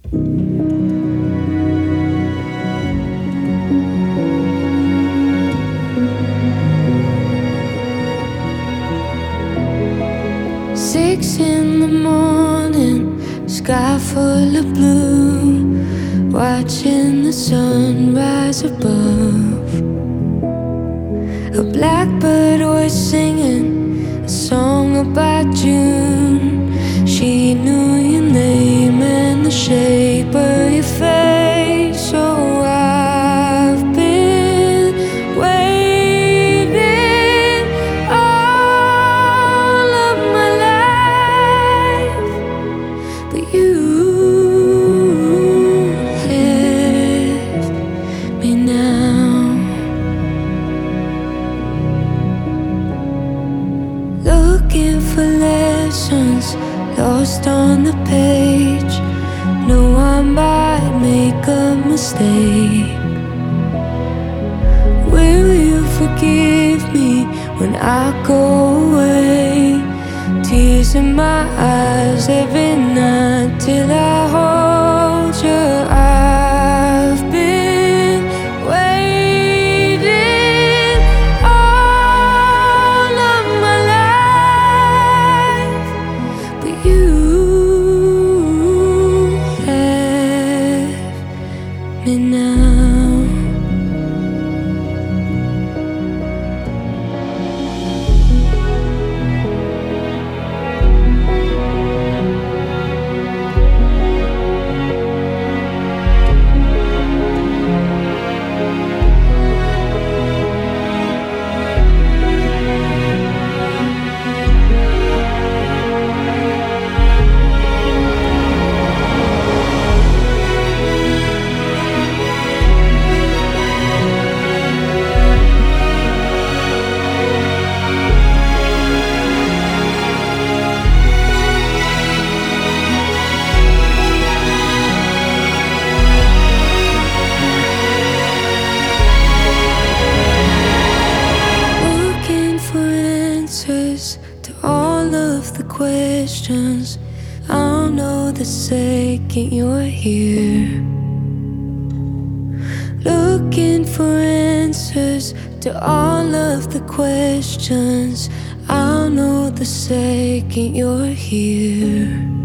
6 in the morning, sky full of blue, watching the sun rise above. A blackbird was singing a song about June. She knew your name and the shape of your face. So I've been waiting all of my life, but you left me now. Looking for lessons lost on the page. Know I might make a mistake. Will you forgive me when I go away? Tears in my eyes every night till I hold you. I've been waiting all of my life, but you left me now. To all of the questions, I'll know the second you're here. Looking for answers to all of the questions, I'll know the second you're here.